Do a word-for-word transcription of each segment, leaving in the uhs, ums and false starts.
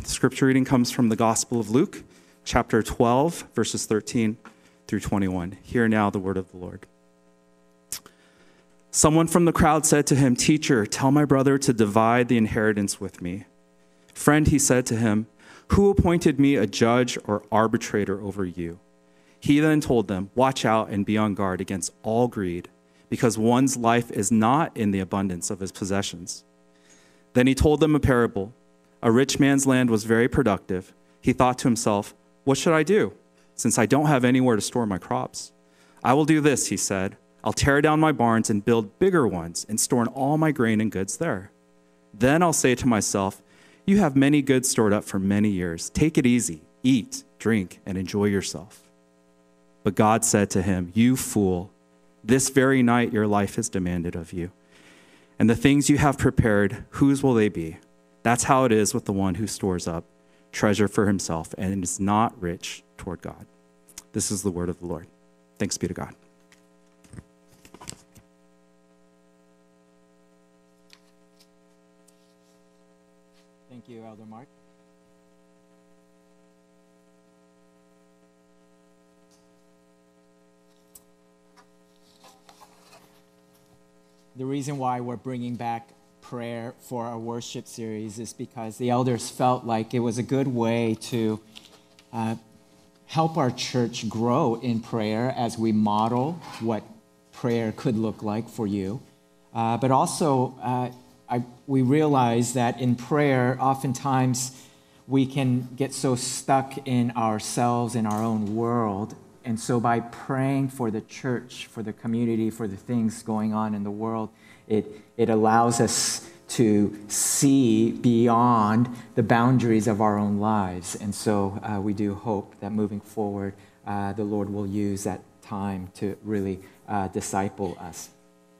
scripture reading comes from the Gospel of Luke, chapter twelve, verses thirteen through twenty-one. Hear now the word of the Lord. Someone from the crowd said to him, "Teacher, tell my brother to divide the inheritance with me." "Friend," he said to him, "who appointed me a judge or arbitrator over you?" He then told them, "Watch out and be on guard against all greed, because one's life is not in the abundance of his possessions." Then he told them a parable. A rich man's land was very productive. He thought to himself, "What should I do, since I don't have anywhere to store my crops? I will do this," he said. "I'll tear down my barns and build bigger ones and store in all my grain and goods there. Then I'll say to myself, 'You have many goods stored up for many years. Take it easy, eat, drink, and enjoy yourself.' But God said to him, 'You fool, this very night your life is demanded of you. And the things you have prepared, whose will they be? That's how it is with the one who stores up treasure for himself and is not rich toward God.'" This is the word of the Lord. Thanks be to God. Thank you, Elder Mark. The reason why we're bringing back prayer for our worship series is because the elders felt like it was a good way to uh, help our church grow in prayer as we model what prayer could look like for you. Uh, but also, uh, I, we realize that in prayer, oftentimes we can get so stuck in ourselves, in our own world. And so by praying for the church, for the community, for the things going on in the world, it, it allows us to see beyond the boundaries of our own lives. And so uh, we do hope that moving forward, uh, the Lord will use that time to really uh, disciple us.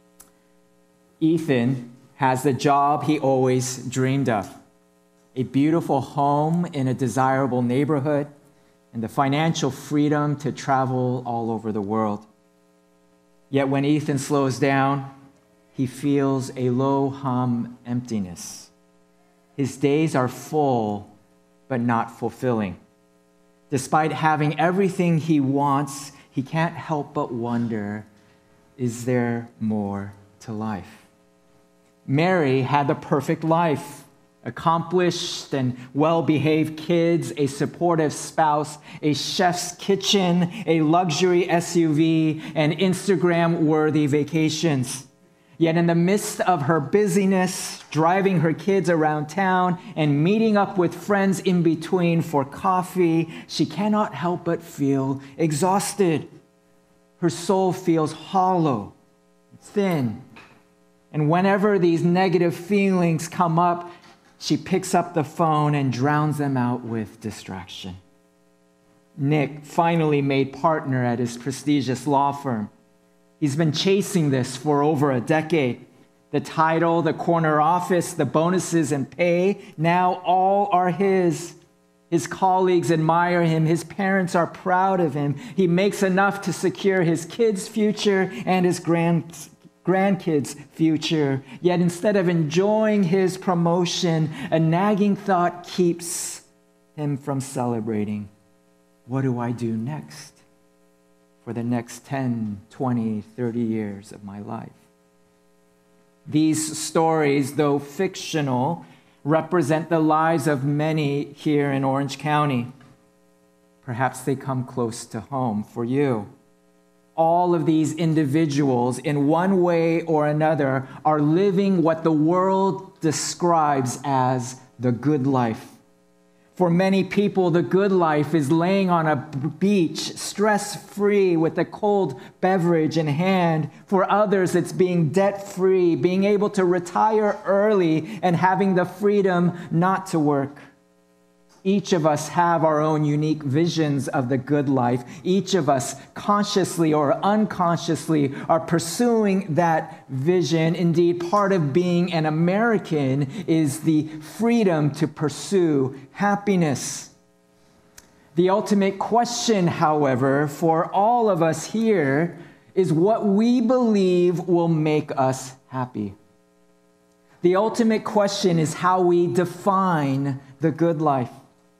Ethan has the job he always dreamed of, a beautiful home in a desirable neighborhood, and the financial freedom to travel all over the world. Yet when Ethan slows down, he feels a low-hum emptiness. His days are full, but not fulfilling. Despite having everything he wants, he can't help but wonder, is there more to life? Mary had the perfect life. Accomplished and well-behaved kids, a supportive spouse, a chef's kitchen, a luxury S U V, and Instagram-worthy vacations. Yet in the midst of her busyness, driving her kids around town and meeting up with friends in between for coffee, she cannot help but feel exhausted. Her soul feels hollow, thin. And whenever these negative feelings come up, she picks up the phone and drowns them out with distraction. Nick finally made partner at his prestigious law firm. He's been chasing this for over a decade. The title, the corner office, the bonuses and pay, now all are his. His colleagues admire him. His parents are proud of him. He makes enough to secure his kids' future and his grand grandkids' future. Yet instead of enjoying his promotion, a nagging thought keeps him from celebrating. What do I do next for the next ten, twenty, thirty years of my life? These stories, though fictional, represent the lives of many here in Orange County. Perhaps they come close to home for you. All of these individuals, in one way or another, are living what the world describes as the good life. For many people, the good life is laying on a beach, stress-free, with a cold beverage in hand. For others, it's being debt-free, being able to retire early, and having the freedom not to work. Each of us have our own unique visions of the good life. Each of us, consciously or unconsciously, are pursuing that vision. Indeed, part of being an American is the freedom to pursue happiness. The ultimate question, however, for all of us here is what we believe will make us happy. The ultimate question is how we define the good life.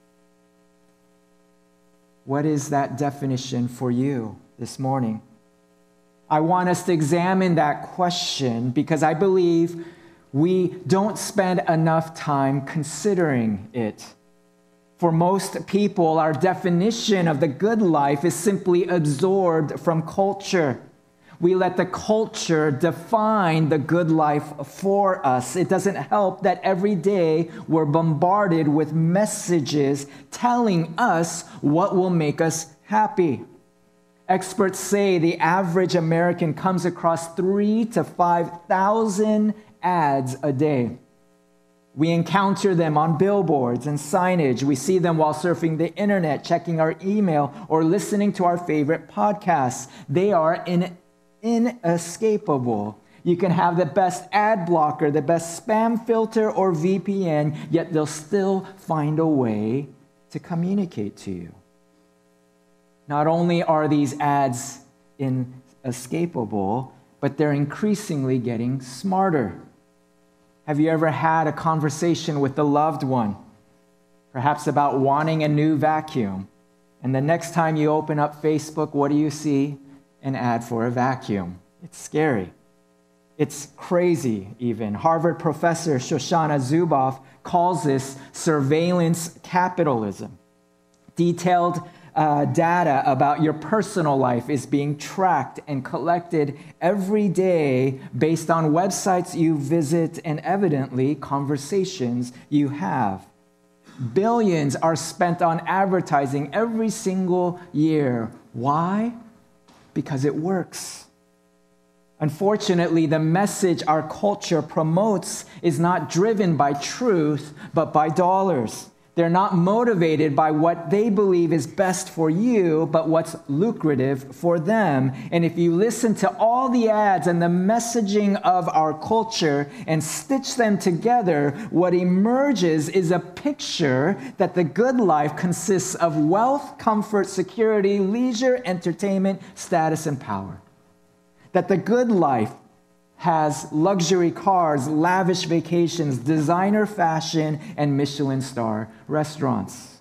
What is that definition for you this morning? I want us to examine that question because I believe we don't spend enough time considering it. For most people, our definition of the good life is simply absorbed from culture. We let the culture define the good life for us. It doesn't help that every day we're bombarded with messages telling us what will make us happy. Experts say the average American comes across three to five thousand ads a day. We encounter them on billboards and signage. We see them while surfing the internet, checking our email, or listening to our favorite podcasts. They are in, inescapable. You can have the best ad blocker, the best spam filter, or V P N, yet they'll still find a way to communicate to you. Not only are these ads inescapable, but they're increasingly getting smarter. Have you ever had a conversation with a loved one, perhaps about wanting a new vacuum? And the next time you open up Facebook, what do you see? An ad for a vacuum. It's scary. It's crazy even. Harvard professor Shoshana Zuboff calls this surveillance capitalism. Detailed Uh, data about your personal life is being tracked and collected every day based on websites you visit and evidently conversations you have. Billions are spent on advertising every single year. Why? Because it works. Unfortunately, the message our culture promotes is not driven by truth, but by dollars. They're not motivated by what they believe is best for you, but what's lucrative for them. And if you listen to all the ads and the messaging of our culture and stitch them together, what emerges is a picture that the good life consists of wealth, comfort, security, leisure, entertainment, status, and power. That the good life has luxury cars, lavish vacations, designer fashion, and Michelin star restaurants.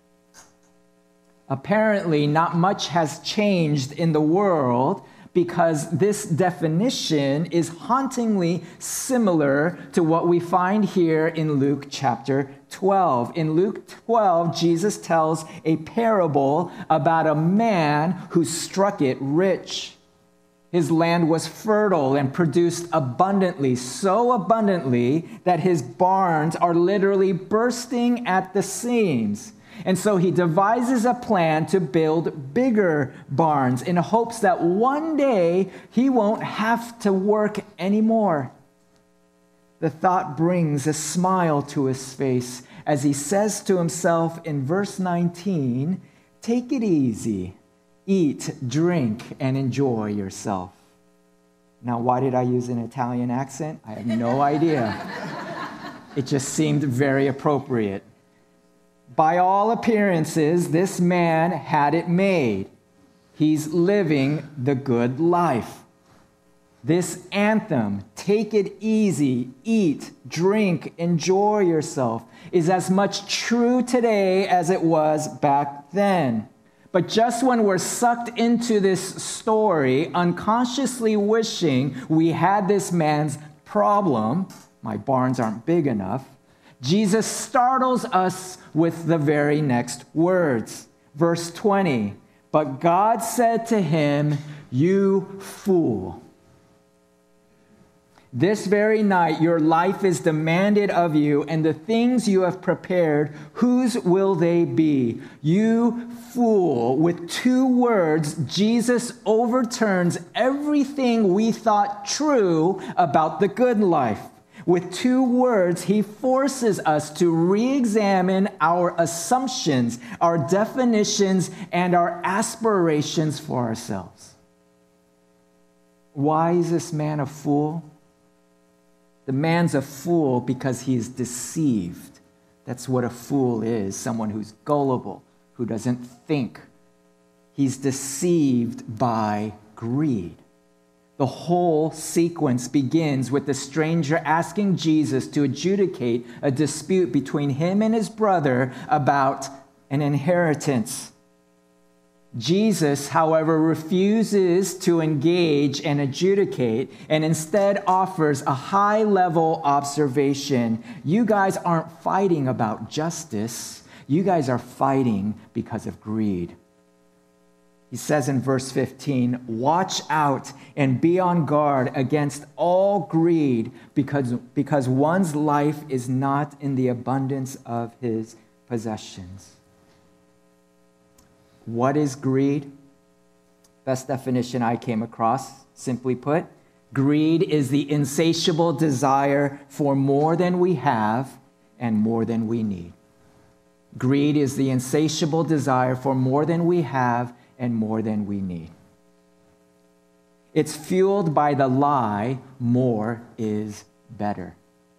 Apparently, not much has changed in the world because this definition is hauntingly similar to what we find here in Luke chapter twelve. In Luke twelve, Jesus tells a parable about a man who struck it rich. His land was fertile and produced abundantly, so abundantly that his barns are literally bursting at the seams. And so he devises a plan to build bigger barns in hopes that one day he won't have to work anymore. The thought brings a smile to his face as he says to himself in verse nineteen, "Take it easy. Eat, drink, and enjoy yourself." Now, why did I use an Italian accent? I have no idea. It just seemed very appropriate. By all appearances, this man had it made. He's living the good life. This anthem, "Take it easy, eat, drink, enjoy yourself," is as much true today as it was back then. But just when we're sucked into this story, unconsciously wishing we had this man's problem, my barns aren't big enough, Jesus startles us with the very next words. Verse twenty, "But God said to him, 'You fool. This very night your life is demanded of you, and the things you have prepared, whose will they be? You fool." With two words, Jesus overturns everything we thought true about the good life. With two words, he forces us to re-examine our assumptions, our definitions, and our aspirations for ourselves. Why is this man a fool? The man's a fool because he is deceived. That's what a fool is, someone who's gullible, who doesn't think. He's deceived by greed. The whole sequence begins with the stranger asking Jesus to adjudicate a dispute between him and his brother about an inheritance. Jesus, however, refuses to engage and adjudicate and instead offers a high-level observation. You guys aren't fighting about justice. You guys are fighting because of greed. He says in verse fifteen, watch out and be on guard against all greed because, because one's life is not in the abundance of his possessions. What is greed? Best definition I came across, simply put, greed is the insatiable desire for more than we have and more than we need. Greed is the insatiable desire for more than we have and more than we need. It's fueled by the lie, more is better.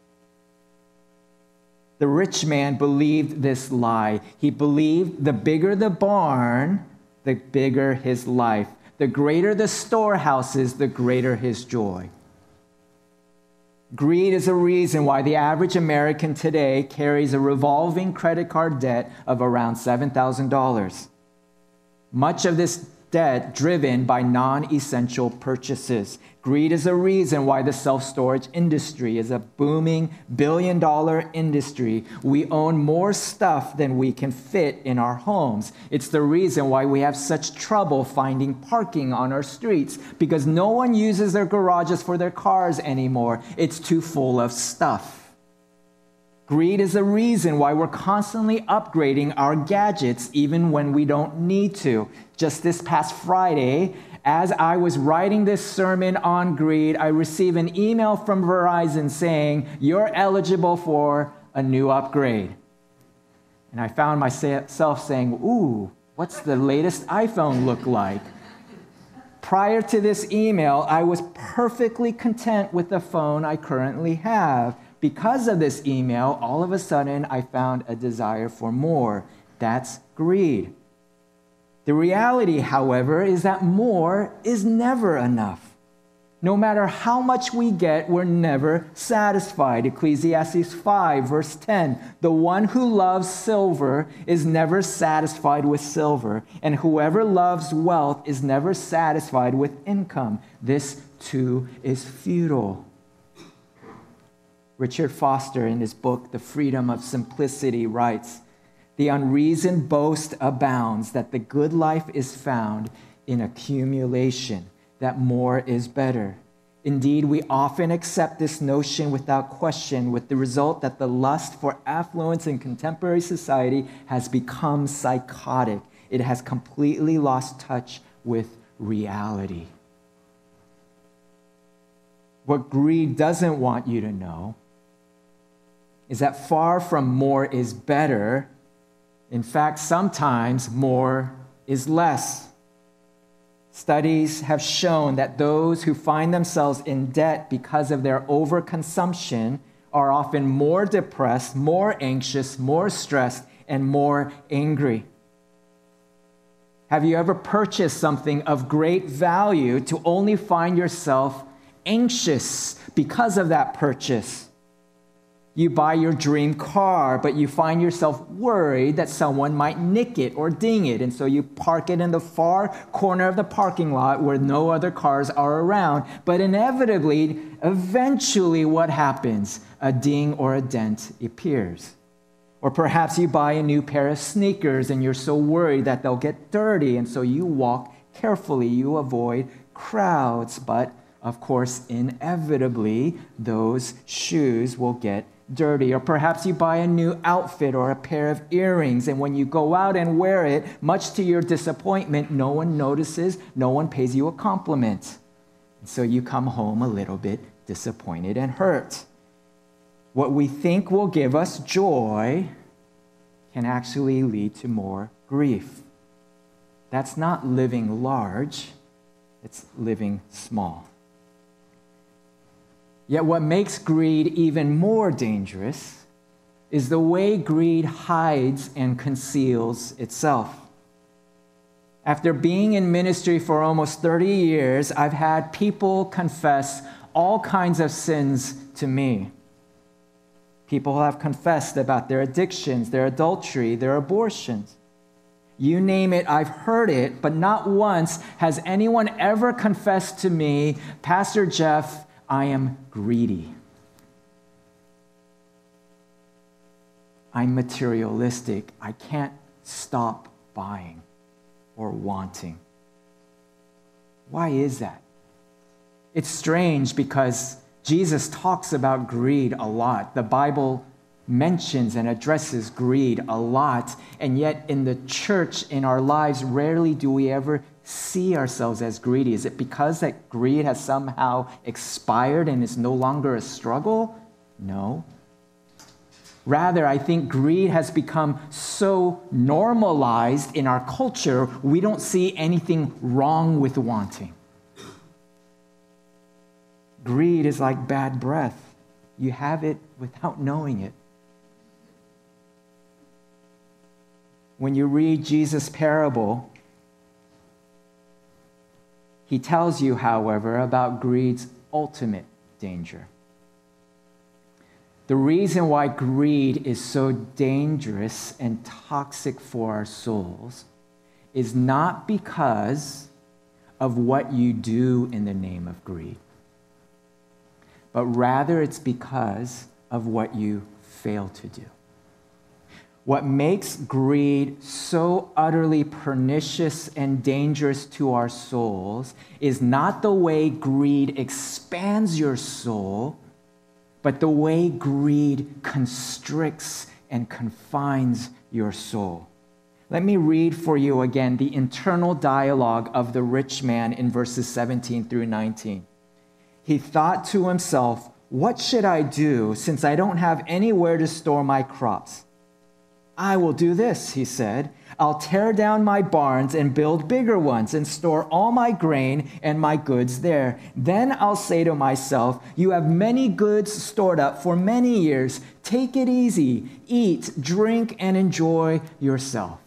The rich man believed this lie. He believed the bigger the barn, the bigger his life. The greater the storehouses, the greater his joy. Greed is a reason why the average American today carries a revolving credit card debt of around seven thousand dollars. Much of this debt driven by non-essential purchases. Greed is a reason why the self-storage industry is a booming billion-dollar industry. We own more stuff than we can fit in our homes. It's the reason why we have such trouble finding parking on our streets, because no one uses their garages for their cars anymore. It's too full of stuff. Greed is a reason why we're constantly upgrading our gadgets even when we don't need to. Just this past Friday, as I was writing this sermon on greed, I received an email from Verizon saying, you're eligible for a new upgrade. And I found myself saying, ooh, what's the latest iPhone look like? Prior to this email, I was perfectly content with the phone I currently have. Because of this email, all of a sudden, I found a desire for more. That's greed. The reality, however, is that more is never enough. No matter how much we get, we're never satisfied. Ecclesiastes five, verse ten, the one who loves silver is never satisfied with silver, and whoever loves wealth is never satisfied with income. This too is futile. Richard Foster, in his book, The Freedom of Simplicity, writes, the unreasoned boast abounds that the good life is found in accumulation, that more is better. Indeed, we often accept this notion without question, with the result that the lust for affluence in contemporary society has become psychotic. It has completely lost touch with reality. What greed doesn't want you to know is that far from more is better. In fact, sometimes more is less. Studies have shown that those who find themselves in debt because of their overconsumption are often more depressed, more anxious, more stressed, and more angry. Have you ever purchased something of great value to only find yourself anxious because of that purchase? You buy your dream car, but you find yourself worried that someone might nick it or ding it, and so you park it in the far corner of the parking lot where no other cars are around. But inevitably, eventually what happens? A ding or a dent appears. Or perhaps you buy a new pair of sneakers and you're so worried that they'll get dirty, and so you walk carefully. You avoid crowds, but of course, inevitably, those shoes will get dirty. Or perhaps you buy a new outfit or a pair of earrings, and when you go out and wear it, much to your disappointment, no one notices, no one pays you a compliment. And so you come home a little bit disappointed and hurt. What we think will give us joy can actually lead to more grief. That's not living large, it's living small. Yet what makes greed even more dangerous is the way greed hides and conceals itself. After being in ministry for almost thirty years, I've had people confess all kinds of sins to me. People have confessed about their addictions, their adultery, their abortions. You name it, I've heard it, but not once has anyone ever confessed to me, Pastor Jeff, I am greedy. I'm materialistic. I can't stop buying or wanting. Why is that? It's strange because Jesus talks about greed a lot. The Bible mentions and addresses greed a lot, and yet in the church, in our lives, rarely do we ever see ourselves as greedy. Is it because that greed has somehow expired and is no longer a struggle? No. Rather, I think greed has become so normalized in our culture, we don't see anything wrong with wanting. Greed is like bad breath. You have it without knowing it. When you read Jesus' parable, he tells you, however, about greed's ultimate danger. The reason why greed is so dangerous and toxic for our souls is not because of what you do in the name of greed, but rather it's because of what you fail to do. What makes greed so utterly pernicious and dangerous to our souls is not the way greed expands your soul, but the way greed constricts and confines your soul. Let me read for you again the internal dialogue of the rich man in verses seventeen through nineteen. He thought to himself, "What should I do since I don't have anywhere to store my crops? I will do this," he said. "I'll tear down my barns and build bigger ones and store all my grain and my goods there. Then I'll say to myself, you have many goods stored up for many years. Take it easy. Eat, drink, and enjoy yourself."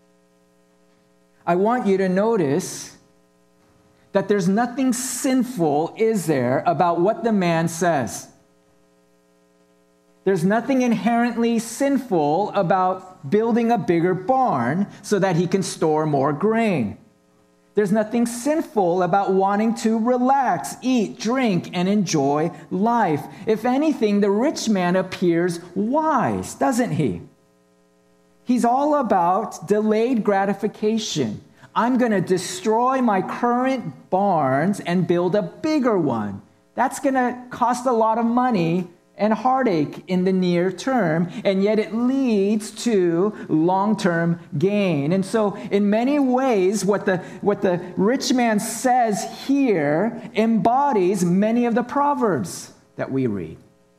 I want you to notice that there's nothing sinful, is there, about what the man says. There's nothing inherently sinful about building a bigger barn so that he can store more grain. There's nothing sinful about wanting to relax, eat, drink, and enjoy life. If anything, the rich man appears wise, doesn't he? He's all about delayed gratification. I'm going to destroy my current barns and build a bigger one. That's going to cost a lot of money and heartache in the near term, and yet it leads to long-term gain. And so in many ways, what the, what the rich man says here embodies many of the Proverbs that we read.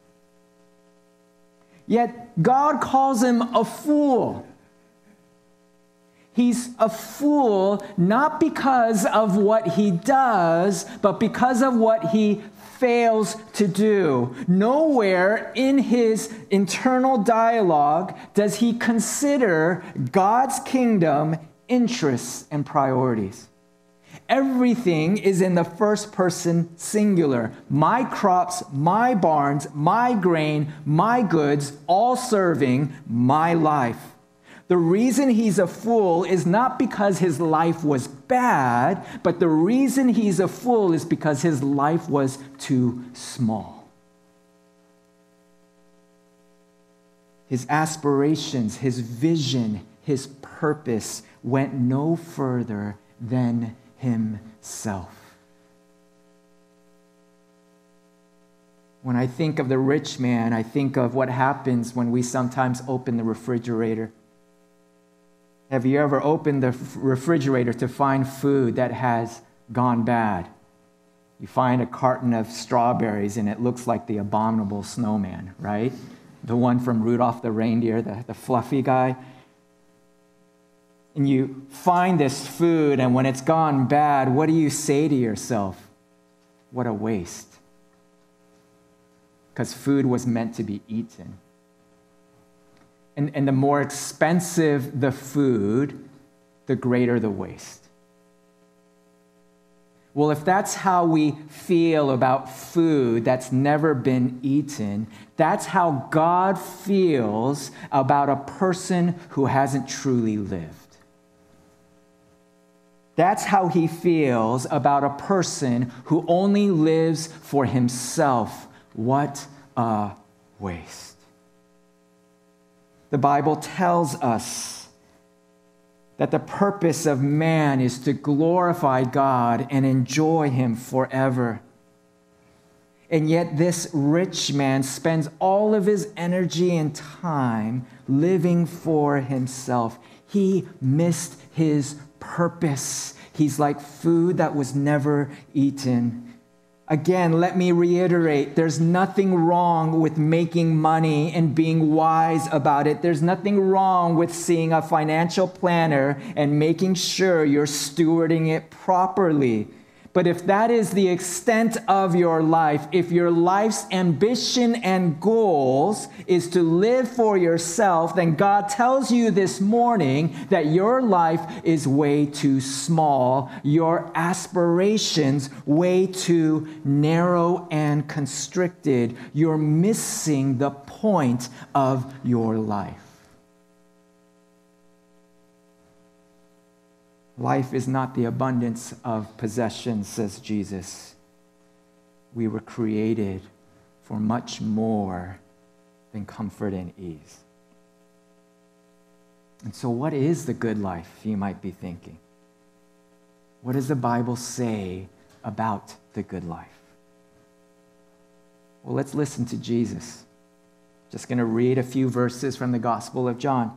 Yet God calls him a fool. He's a fool not because of what he does, but because of what he fails to do. Nowhere in his internal dialogue does he consider God's kingdom, interests, and priorities. Everything is in the first person singular. My crops, my barns, my grain, my goods, all serving my life. The reason he's a fool is not because his life was bad, but the reason he's a fool is because his life was too small. His aspirations, his vision, his purpose went no further than himself. When I think of the rich man, I think of what happens when we sometimes open the refrigerator. Have you ever opened the refrigerator to find food that has gone bad? You find a carton of strawberries and it looks like the abominable snowman, right? The one from Rudolph the Reindeer, the, the fluffy guy. And you find this food, and when it's gone bad, what do you say to yourself? What a waste. Because food was meant to be eaten. And, and the more expensive the food, the greater the waste. Well, if that's how we feel about food that's never been eaten, that's how God feels about a person who hasn't truly lived. That's how he feels about a person who only lives for himself. What a waste. The Bible tells us that the purpose of man is to glorify God and enjoy him forever. And yet this rich man spends all of his energy and time living for himself. He missed his purpose. He's like food that was never eaten. Again, let me reiterate, there's nothing wrong with making money and being wise about it. There's nothing wrong with seeing a financial planner and making sure you're stewarding it properly. But if that is the extent of your life, if your life's ambition and goals is to live for yourself, then God tells you this morning that your life is way too small, your aspirations way too narrow and constricted. You're missing the point of your life. Life is not the abundance of possessions, says Jesus. We were created for much more than comfort and ease. And so what is the good life, you might be thinking? What does the Bible say about the good life? Well, let's listen to Jesus. Just going to read a few verses from the Gospel of John.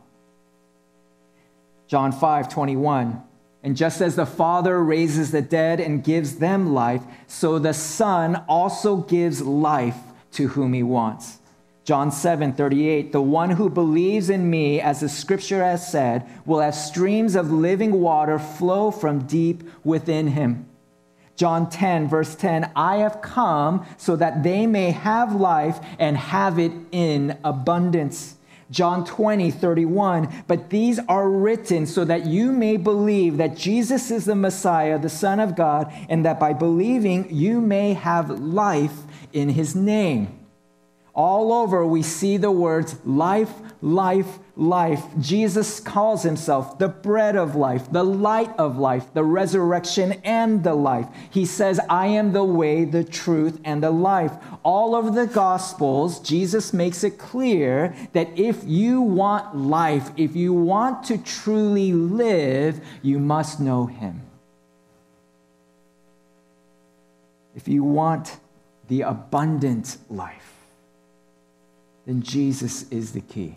John five twenty-one. And just as the Father raises the dead and gives them life, so the Son also gives life to whom he wants. John seven thirty-eight, the one who believes in me, as the scripture has said, will have streams of living water flow from deep within him. John ten, verse ten, I have come so that they may have life and have it in abundance. John twenty, thirty-one, but these are written so that you may believe that Jesus is the Messiah, the Son of God, and that by believing you may have life in his name. All over we see the words life, life, life. Jesus calls himself the bread of life, the light of life, the resurrection and the life. He says, I am the way, the truth, and the life. All over the Gospels, Jesus makes it clear that if you want life, if you want to truly live, you must know him. If you want the abundant life, then Jesus is the key.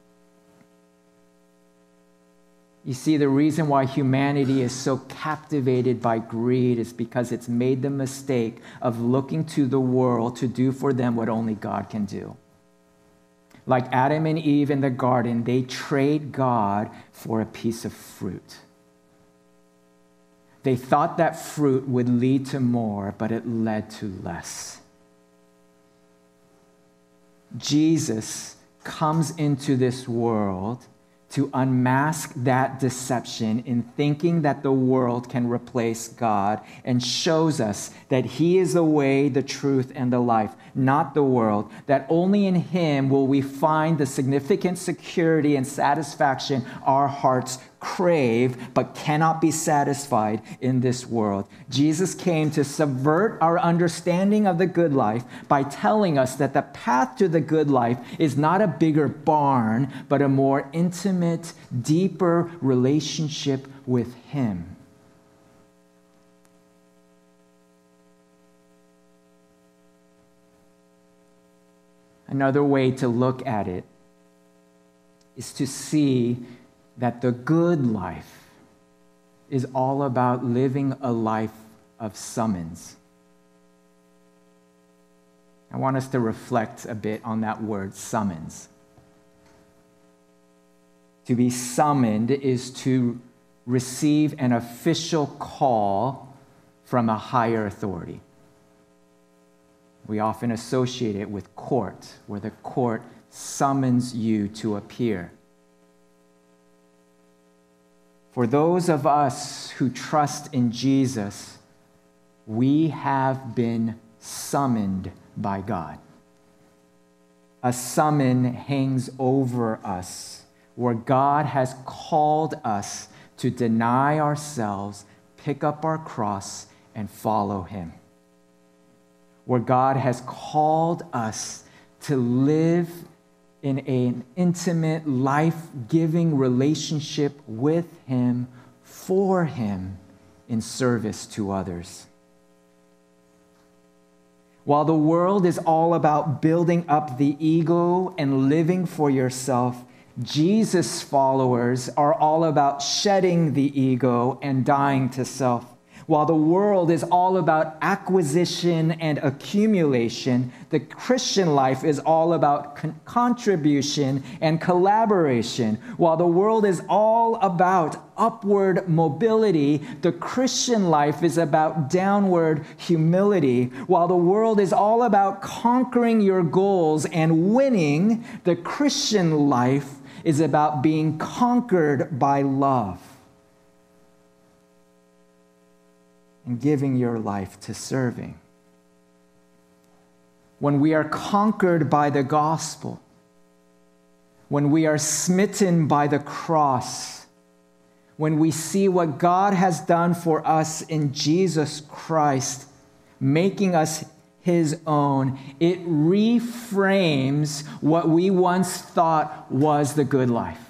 You see, the reason why humanity is so captivated by greed is because it's made the mistake of looking to the world to do for them what only God can do. Like Adam and Eve in the garden, they trade God for a piece of fruit. They thought that fruit would lead to more, but it led to less. Jesus comes into this world to unmask that deception in thinking that the world can replace God, and shows us that he is the way, the truth, and the life, not the world, that only in him will we find the significant security and satisfaction our hearts crave but cannot be satisfied in this world. Jesus came to subvert our understanding of the good life by telling us that the path to the good life is not a bigger barn, but a more intimate, deeper relationship with him. Another way to look at it is to see that the good life is all about living a life of summons. I want us to reflect a bit on that word, summons. To be summoned is to receive an official call from a higher authority. We often associate it with court, where the court summons you to appear. For those of us who trust in Jesus, we have been summoned by God. A summon hangs over us, where God has called us to deny ourselves, pick up our cross, and follow him. Where God has called us to live in an intimate, life-giving relationship with him, for him, in service to others. While the world is all about building up the ego and living for yourself, Jesus' followers are all about shedding the ego and dying to self. While the world is all about acquisition and accumulation, the Christian life is all about con- contribution and collaboration. While the world is all about upward mobility, the Christian life is about downward humility. While the world is all about conquering your goals and winning, the Christian life is about being conquered by love and giving your life to serving. When we are conquered by the gospel, when we are smitten by the cross, when we see what God has done for us in Jesus Christ, making us his own, it reframes what we once thought was the good life.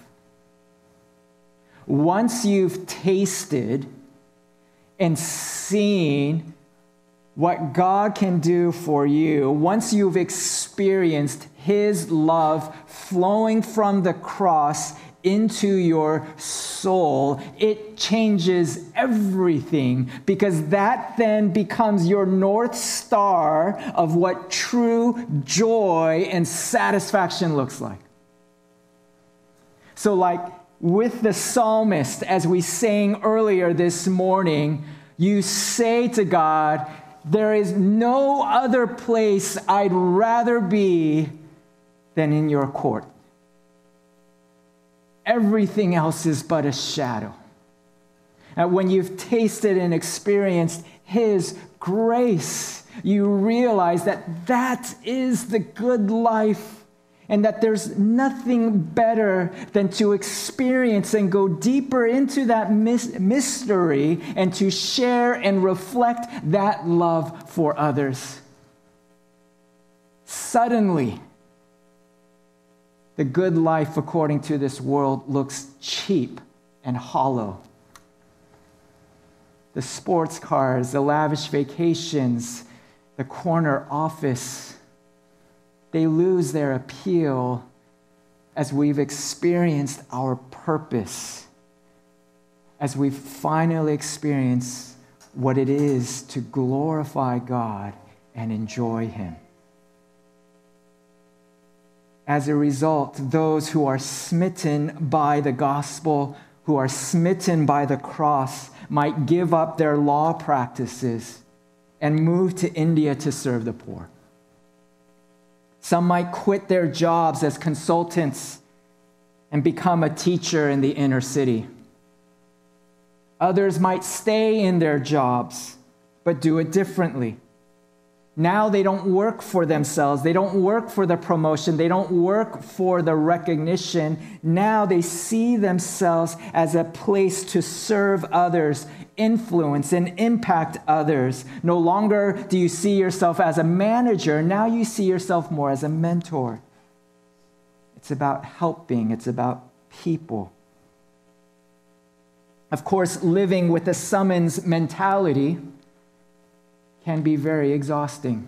Once you've tasted and seen what God can do for you, once you've experienced his love flowing from the cross into your soul, it changes everything, because that then becomes your North Star of what true joy and satisfaction looks like. So like with the psalmist, as we sang earlier this morning, you say to God, there is no other place I'd rather be than in your court. Everything else is but a shadow. And when you've tasted and experienced his grace, you realize that that is the good life, and that there's nothing better than to experience and go deeper into that mystery and to share and reflect that love for others. Suddenly, the good life according to this world looks cheap and hollow. The sports cars, the lavish vacations, the corner office, they lose their appeal as we've experienced our purpose, as we've finally experienced what it is to glorify God and enjoy him. As a result, those who are smitten by the gospel, who are smitten by the cross, might give up their law practices and move to India to serve the poor. Some might quit their jobs as consultants and become a teacher in the inner city. Others might stay in their jobs, but do it differently. Now they don't work for themselves. They don't work for the promotion. They don't work for the recognition. Now they see themselves as a place to serve others, influence and impact others. No longer do you see yourself as a manager. Now you see yourself more as a mentor. It's about helping. It's about people. Of course, living with a summons mentality can be very exhausting.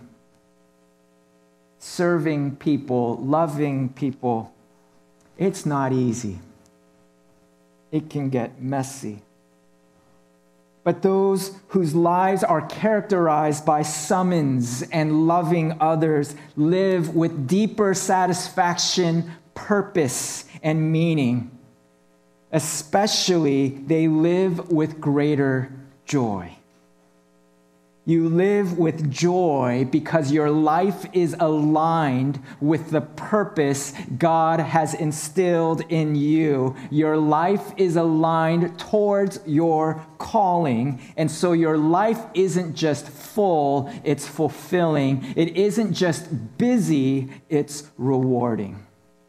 Serving people, loving people, it's not easy. It can get messy. But those whose lives are characterized by summons and loving others live with deeper satisfaction, purpose, and meaning. Especially, they live with greater joy. You live with joy because your life is aligned with the purpose God has instilled in you. Your life is aligned towards your calling. And so your life isn't just full, it's fulfilling. It isn't just busy, it's rewarding.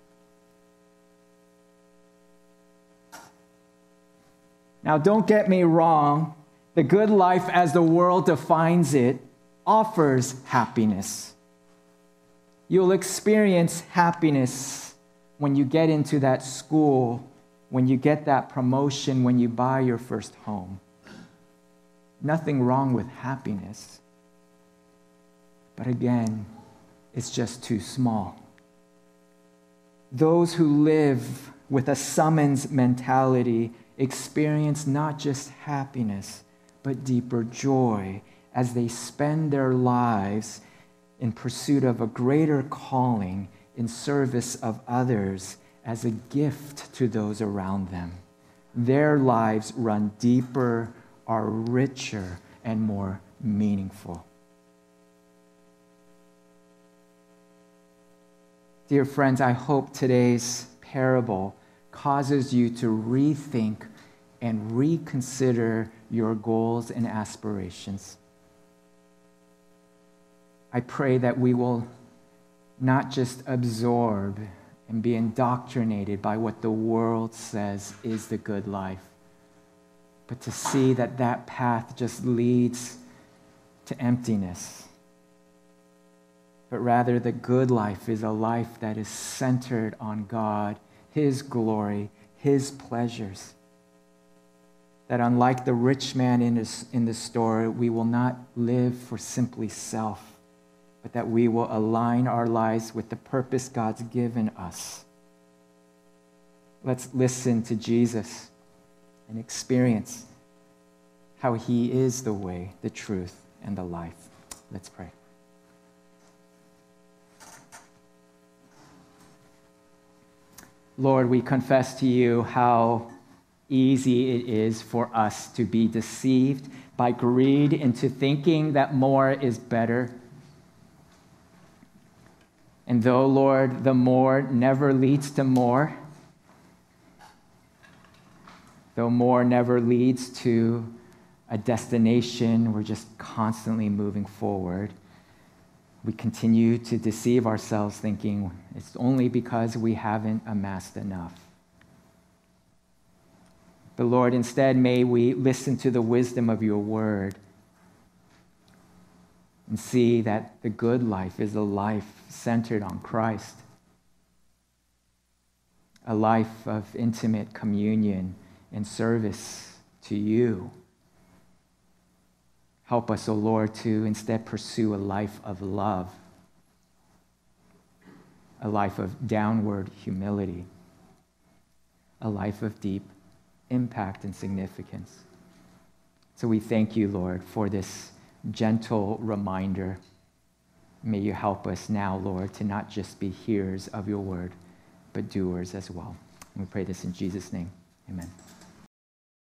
Now, don't get me wrong. The good life, as the world defines it, offers happiness. You'll experience happiness when you get into that school, when you get that promotion, when you buy your first home. Nothing wrong with happiness. But again, it's just too small. Those who live with a summons mentality experience not just happiness, but deeper joy as they spend their lives in pursuit of a greater calling in service of others as a gift to those around them. Their lives run deeper, are richer, and more meaningful. Dear friends, I hope today's parable causes you to rethink and reconsider your goals and aspirations. I pray that we will not just absorb and be indoctrinated by what the world says is the good life, but to see that that path just leads to emptiness. But rather, the good life is a life that is centered on God, His glory, His pleasures. That unlike the rich man in, his, in the story, we will not live for simply self, but that we will align our lives with the purpose God's given us. Let's listen to Jesus and experience how He is the way, the truth, and the life. Let's pray. Lord, we confess to you how easy it is for us to be deceived by greed into thinking that more is better. And though, Lord, the more never leads to more, though more never leads to a destination, we're just constantly moving forward. We continue to deceive ourselves thinking it's only because we haven't amassed enough. But Lord, instead, may we listen to the wisdom of your word and see that the good life is a life centered on Christ, a life of intimate communion and service to you. Help us, O Lord, to instead pursue a life of love, a life of downward humility, a life of deep impact and significance. So we thank you, Lord, for this gentle reminder. May you help us now, Lord, to not just be hearers of your word, but doers as well. And we pray this in Jesus' name. Amen.